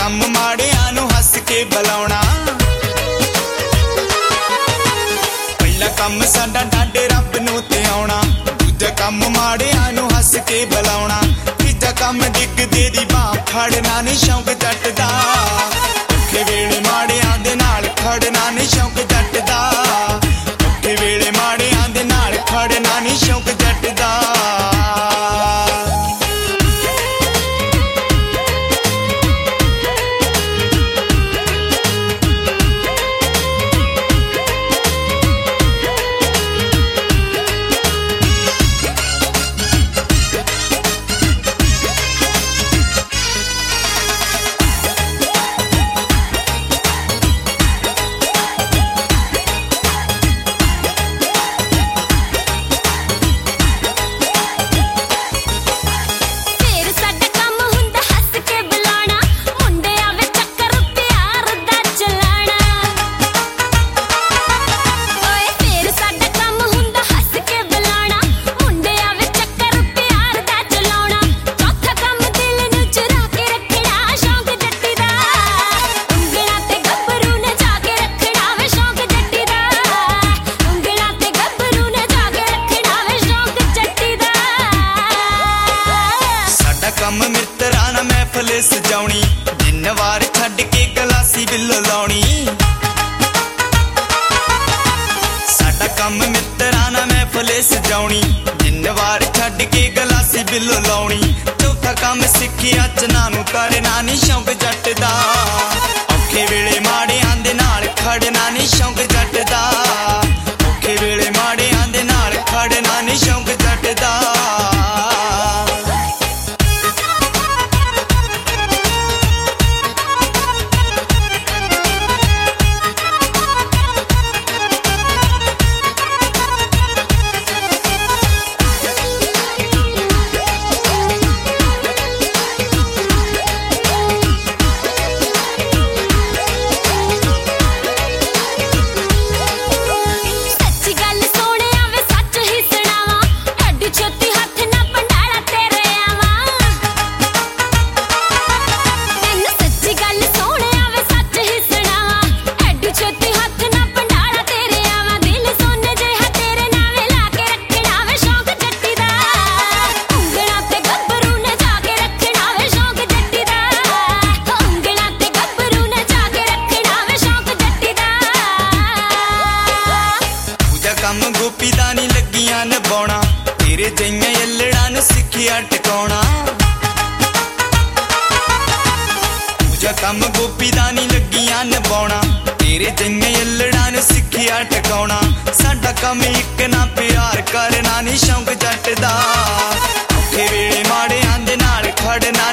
कम माड़ियां नूं हस के बुलाउणा। पहला कम साडा डाडे रब नूं ते आउणा, दूजा कम माड़ियां नूं हस के बुलाउणा, तीजा कम डिगदे दी बांह फड़ना नी शौक जट दा। औखे वेले माड़ियां दे नाल खड़ना नी शौक जट दा, औखे वेले माड़ियां दे नाल खड़ना नी शौक जट दा। कम मित्रा ना महफिल सजाउणी, दिन वार छड्ड के गलासी बिल्लो लाउणी। साडा कम मित्रा ना महफिल सजाउणी, दिन वार छड्ड के गलासी बिल्लो लाउणी। चौथा कम सिक्खिया चना नूं करना नी शौक जट दा, औखे वेले माड़ियां दे नाल खड़ना नी शौक जट दा, औखे वेले माड़ियां दे नाल खड़ना नी शौक जट दा। गोपी दा नी लगियां नभाउणा, तेरे जइयां यल्लड़ां नूं सिक्खिया टकाउणा। दूजा कम गोपी दा नी लगियां नभाउणा, तेरे जइयां यल्लड़ां नूं सिक्खिया टकाउणा। साडा कम इक ना प्यार करना नी शौक जट दा, औखे वेले माड़ियां दे नाल खड़ना